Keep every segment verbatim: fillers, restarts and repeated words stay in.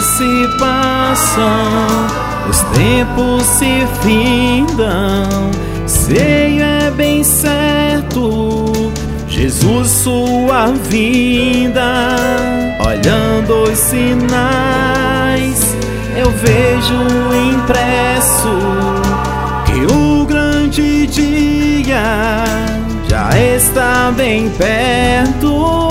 se passam, os tempos se findam, sei é bem certo, Jesus sua vinda. Olhando os sinais, eu vejo impresso que o grande dia já está bem perto.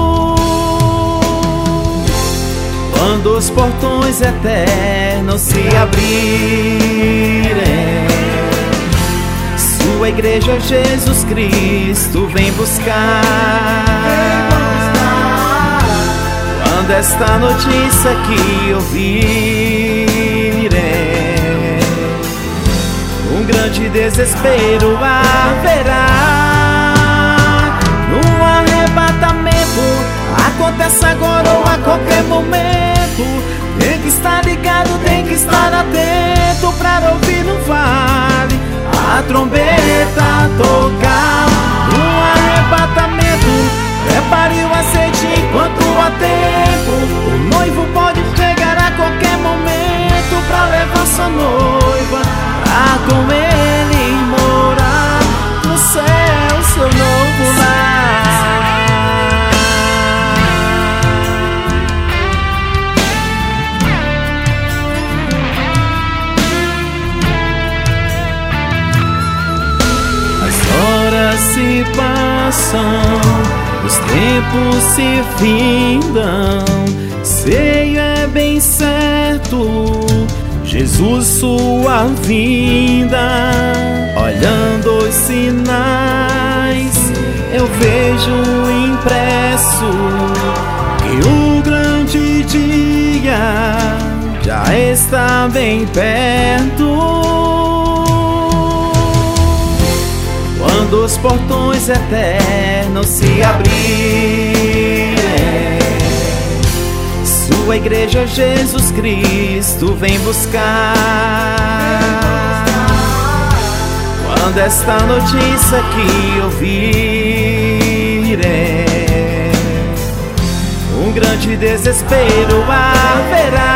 Quando os portões eternos se abrirem, sua igreja Jesus Cristo vem buscar. Quando esta notícia que ouvirem, um grande desespero haverá. No arrebatamento, acontece agora ou a qualquer momento, tem que estar ligado, tem que estar atento para ouvir no vale a trombeta tocar. No arrebatamento, prepare o azeite enquanto há tempo. O noivo pode chegar a qualquer momento para levar sua noiva pra com ele morar no céu, seu novo lar. As horas se passam, os tempos se findam, sei é bem certo, Jesus sua vinda. Olhando os sinais, eu vejo impresso que o grande dia já está bem perto. Quando os portões eternos se abrirem, sua igreja Jesus Cristo vem buscar. Quando esta notícia que ouvirem, um grande desespero haverá.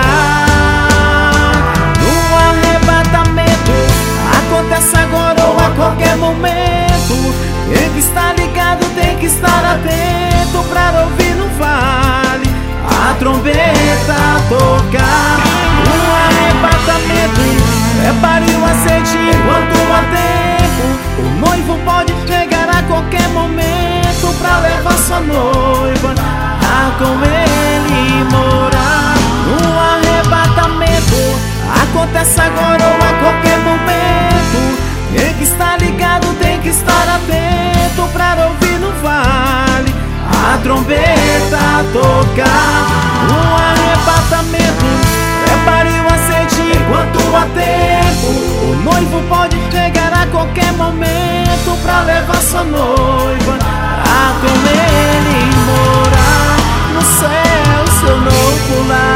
No arrebatamento, acontece agora ou a qualquer momento, tem que estar ligado, tem que estar atento para ouvir no vale a trombeta tocar. No arrebatamento, prepare o azeite enquanto há tempo. O noivo pode chegar a qualquer momento para levar sua noiva a com ele morar. No arrebatamento, acontece agora ou a qualquer momento, tem que estar ligado, tem que estar atento para ouvir no vale a trombeta tocar. No arrebatamento, prepare o azeite enquanto há tempo. O noivo pode chegar a qualquer momento para levar sua noiva a com ele morar no céu, seu novo lar.